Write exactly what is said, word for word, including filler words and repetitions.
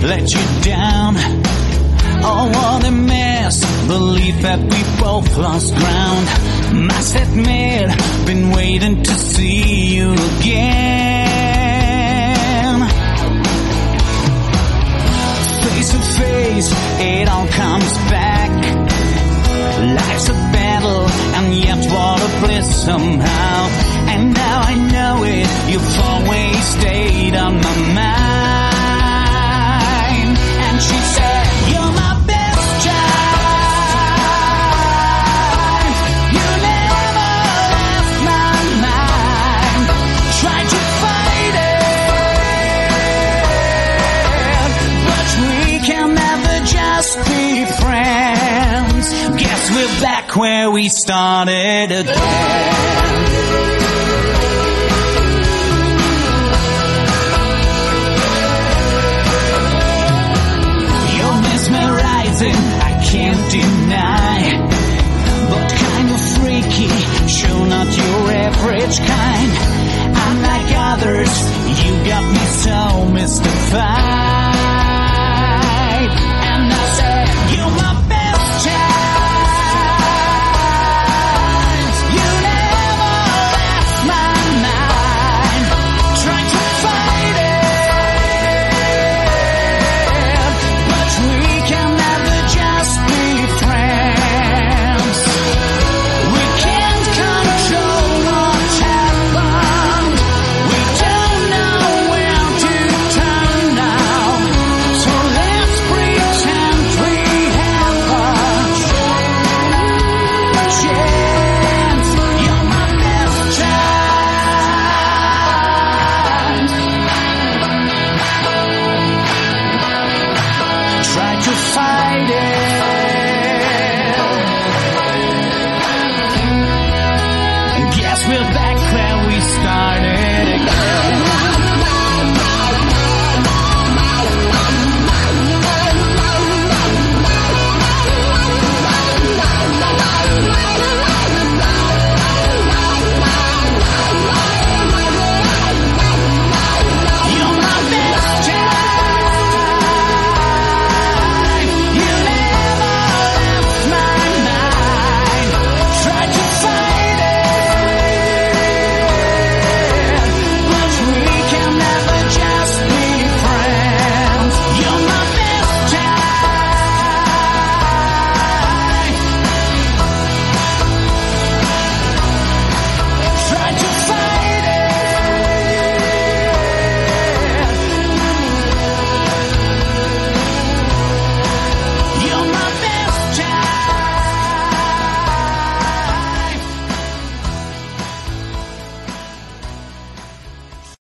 let you down. Oh, what a mess, believe that we both lost ground. Must admit, been waiting to see you again. Face to face, it all comes back. Life's a battle, and yet what a bliss somehow. And now I know it, you've always stayed on my mind. And she said, you're my best child. You never left my mind. Tried to fight it, but we can never just be friends. Guess we're back where we started again. Mesmerizing, I can't deny, but kind of freaky, sure not your average kind. Unlike others, you got me so